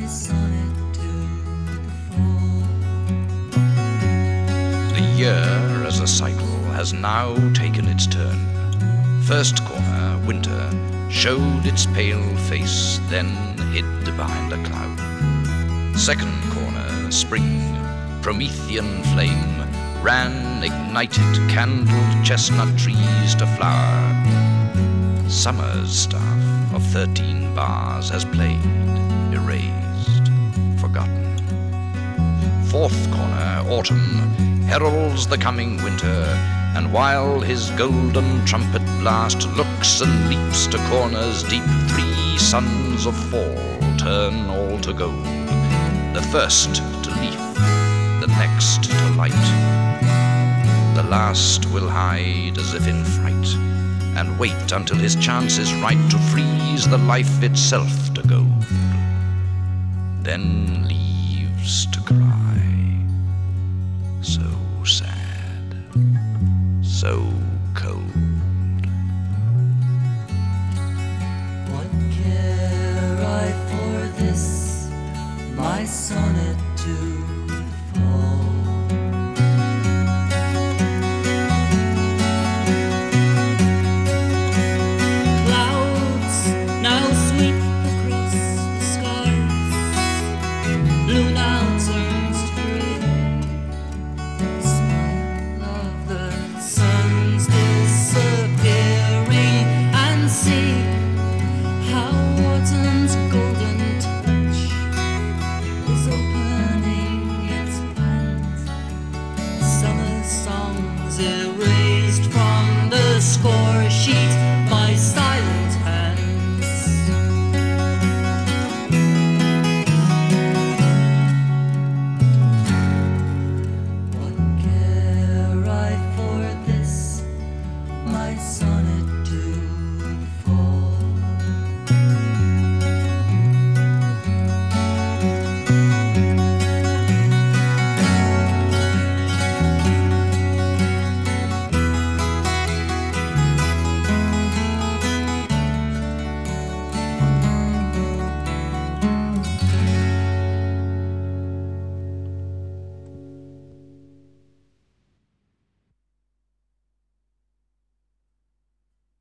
sonnet to the fall. The year as a cycle has now taken its turn. First corner, winter, showed its pale face, then hid behind a cloud. Second corner, spring, Promethean flame, ran, ignited, candled chestnut trees to flower. Summer's staff of 13 bars has played, erased, forgotten. Fourth corner, autumn, heralds the coming winter, and while his golden trumpet blast looks and leaps to corners deep, 3 suns of fall turn all to gold. The first to leaf, the next to light. The last will hide as if in fright, and wait until his chance is right to freeze the life itself to gold. Then leaves to cry, so sad, so cold. What care I for this, my son?